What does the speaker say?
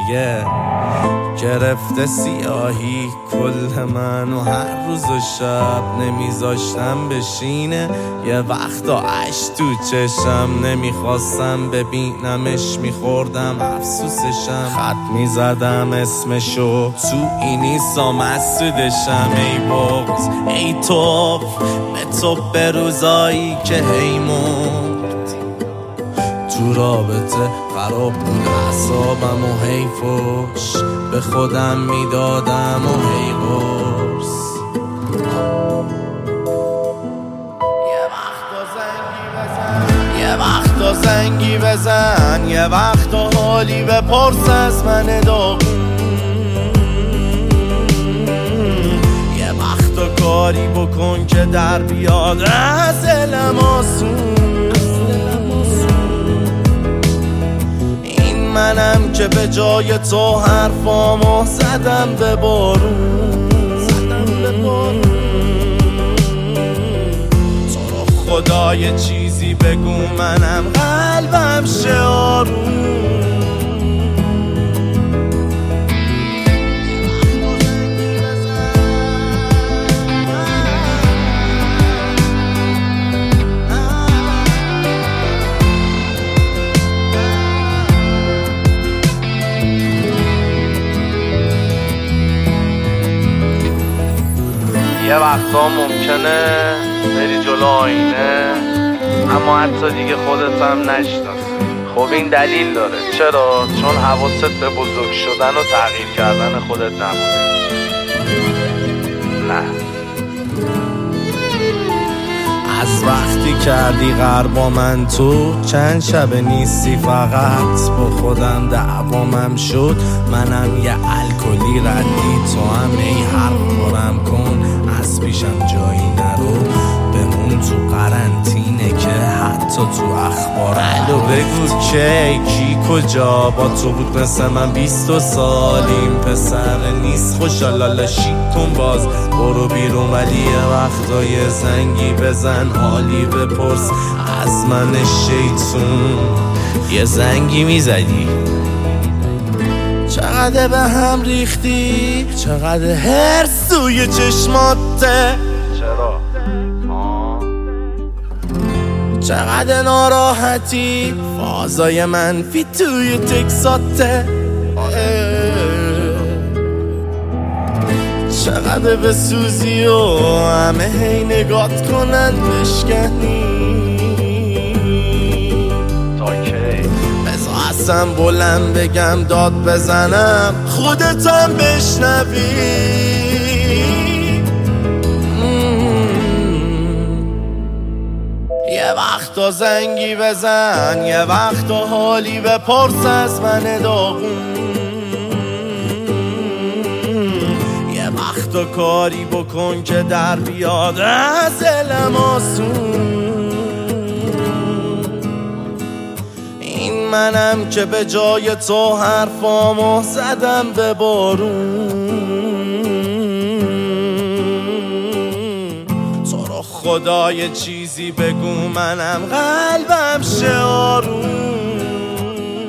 دیگه گرفته سیاهی کل منو هر روز و شب نمیذاشتم بشینه یه وقتا اش تو چشم نمیخواستم ببینمش میخوردم افسوسشم خط میزدم اسمشو تو اینیستا مسدودشم ای بغض ای توف به تو به روزایی که هی مرد تو رابطه خراب بود اعصابم و هی فوش به خودم میدادم و هی قرص یه وقتا زنگی بزن یه وقتا حالی بپرس از من داغون یه وقتا کاری بکن که در بیاد از دلم آسون منم که به جای تو حرفامو زدم به بارون تو رو خدا یه چیزی بگو منم قلبم شه آروم یه وقتا ممکنه بری جلو آینه اما حتی دیگه خودت هم نشناسی. خب این دلیل داره. چرا؟ چون حواست به بزرگ شدن و تغییر کردن خودت نبوده. نه از وقتی کردی قرب با من تو چند شب نیستی فقط با خودم دعوامم شد منم یه الکلی ردی تو هم ای حرف برم کن از پیشم جایی نرو بمون تو قرنطینه که حتی تو اخبار الو بگو کی کجا با تو بود مثل من 20 سالیم پسر نیست خوشالالا شیک کن باز برو بیرون ولی یه وقتا یه زنگی بزن حالی بپرس از من شیطون یه زنگی میزدی چقدر به هم ریختی چقدر هرس توی چشماته چرا؟ چقدر ناراحتی فازای منفی توی تکساته چقدر بسوزی و همه هی نگات کنن بشکنی تا کی؟ بذار اصلا بلند بگم داد بزنم خودتم بشنوی یه وقتا زنگی بزن یه وقتا حالی بپرس از من داغون یه وقتا کاری بکن که در بیاد از دلم آسون این منم که به جای تو حرفامو زدم به بارون خدا یه چیزی بگو منم قلبم شه آروم